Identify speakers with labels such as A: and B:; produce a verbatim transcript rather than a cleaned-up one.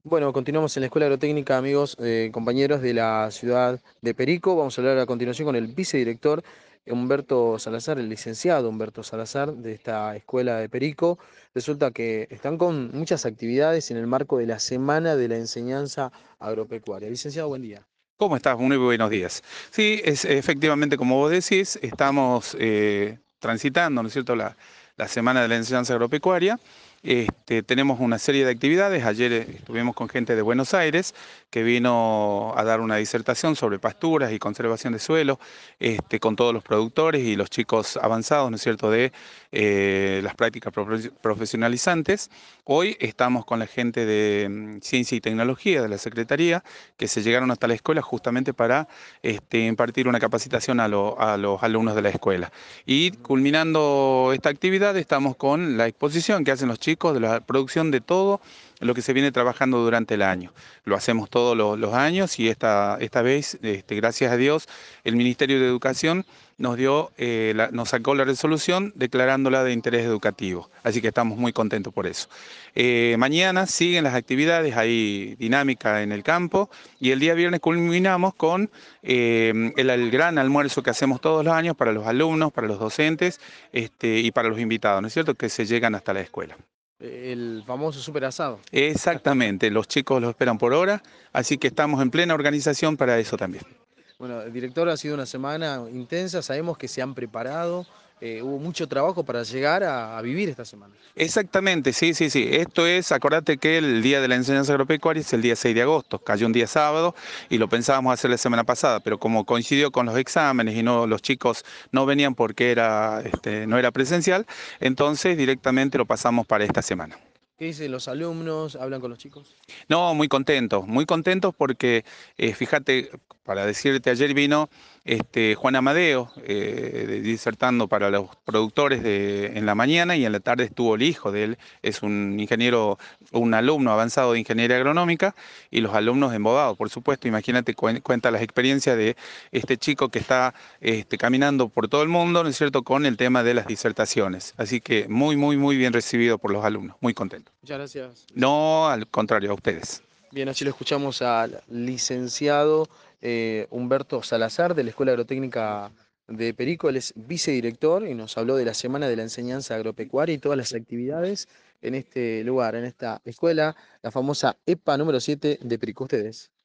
A: Bueno, continuamos en la Escuela Agrotécnica, amigos, eh, compañeros de la ciudad de Perico. Vamos a hablar a continuación con el vicedirector Humberto Salazar, el licenciado Humberto Salazar de esta Escuela de Perico. Resulta que están con muchas actividades en el marco de la Semana de la Enseñanza Agropecuaria. Licenciado, buen día.
B: ¿Cómo estás? Muy buenos días. Sí, es efectivamente como vos decís, estamos eh, transitando, ¿no es cierto?, la, la Semana de la Enseñanza Agropecuaria. Este, tenemos una serie de actividades. Ayer eh, estuvimos con gente de Buenos Aires que vino a dar una disertación sobre pasturas y conservación de suelo, este, con todos los productores y los chicos avanzados, ¿no es cierto?, de eh, las prácticas profe- profesionalizantes. Hoy estamos con la gente de mm, Ciencia y Tecnología de la Secretaría, que se llegaron hasta la escuela justamente para este, impartir una capacitación a, lo- a los alumnos de la escuela. Y culminando esta actividad, estamos con la exposición que hacen los chicos de la producción de todo lo que se viene trabajando durante el año. Lo hacemos todos los, los años y esta, esta vez, este, gracias a Dios, el Ministerio de Educación nos dio, eh, la- nos sacó la resolución declarándola de interés educativo. Así que estamos muy contentos por eso. Eh, mañana siguen las actividades, hay dinámica en el campo y el día viernes culminamos con eh, el, el gran almuerzo que hacemos todos los años para los alumnos, para los docentes este, y para los invitados, ¿no es cierto?, que se llegan hasta la escuela.
A: Eh, El famoso super asado.
B: Exactamente, los chicos lo esperan por hora, así que estamos en plena organización para eso también.
A: Bueno, director, ha sido una semana intensa, sabemos que se han preparado, eh, hubo mucho trabajo para llegar a, a vivir esta semana.
B: Exactamente, sí, sí, sí. Esto es, acordate que el Día de la Enseñanza Agropecuaria es el día seis de agosto, cayó un día sábado y lo pensábamos hacer la semana pasada, pero como coincidió con los exámenes y no los chicos no venían porque era, este, no era presencial, entonces directamente lo pasamos para esta semana.
A: ¿Qué dicen los alumnos? ¿Hablan con los chicos?
B: No, muy contentos, muy contentos porque, eh, fíjate, para decirte, ayer vino este, Juan Amadeo eh, de- disertando para los productores de, en la mañana y en la tarde estuvo el hijo de él, es un ingeniero, un alumno avanzado de ingeniería agronómica y los alumnos embobados, por supuesto. Imagínate, cuen- cuenta las experiencias de este chico que está este, caminando por todo el mundo, ¿no es cierto?, con el tema de las disertaciones. Así que muy, muy, muy bien recibido por los alumnos, muy contento.
A: Muchas gracias, licenciado.
B: No, al contrario, a ustedes.
A: Bien, así lo escuchamos al licenciado eh, Humberto Salazar de la Escuela Agrotécnica de Perico. Él es vicedirector y nos habló de la Semana de la Enseñanza Agropecuaria y todas las actividades en este lugar, en esta escuela, la famosa EPA número siete de Perico. Ustedes.